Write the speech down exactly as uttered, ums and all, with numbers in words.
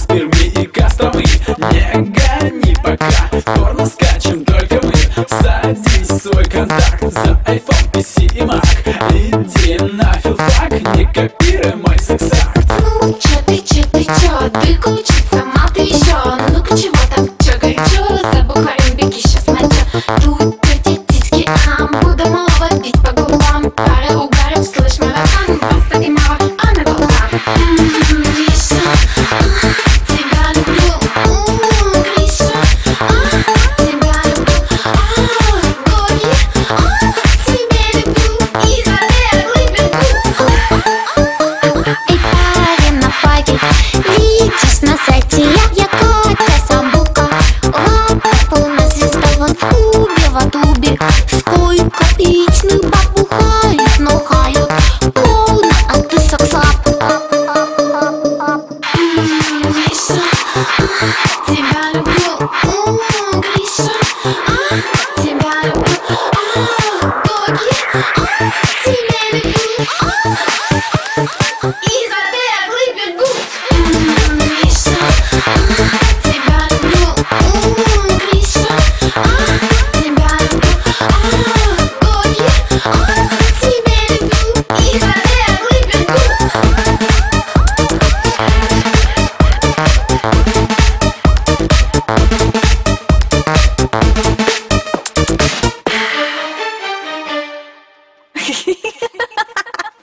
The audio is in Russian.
Перми и Костромы. Не гони пока, порно скачем только мы. Садись в свой контакт за iPhone, пи си и Mac. Иди на филфак, не копируй мой секс-акт. Ну чё ты, чё ты, чё? Ты учиться, мал ты ещё. Ну-ка чего там, чё горячо? За бухарем беги, щас найдём. Тут эти титьки, ам, буду малого бить по губам. Пара угаров, слышь, марафон. Просто и мало, а на глаза. Ммм, Гриша, а, тебя люблю. Ммм, Гриша, а, тебя люблю. А, Гоги, а, тебя люблю. И за беглый бегу. Эй, парень на паге, видишь на сайте я, я Котя Самбука. Вот полная звезда, вот в клубе, в тубе. Сколько пичных баб бухают, но хают полно, а ты саксап. Ммм, Гриша, а, тебя люблю.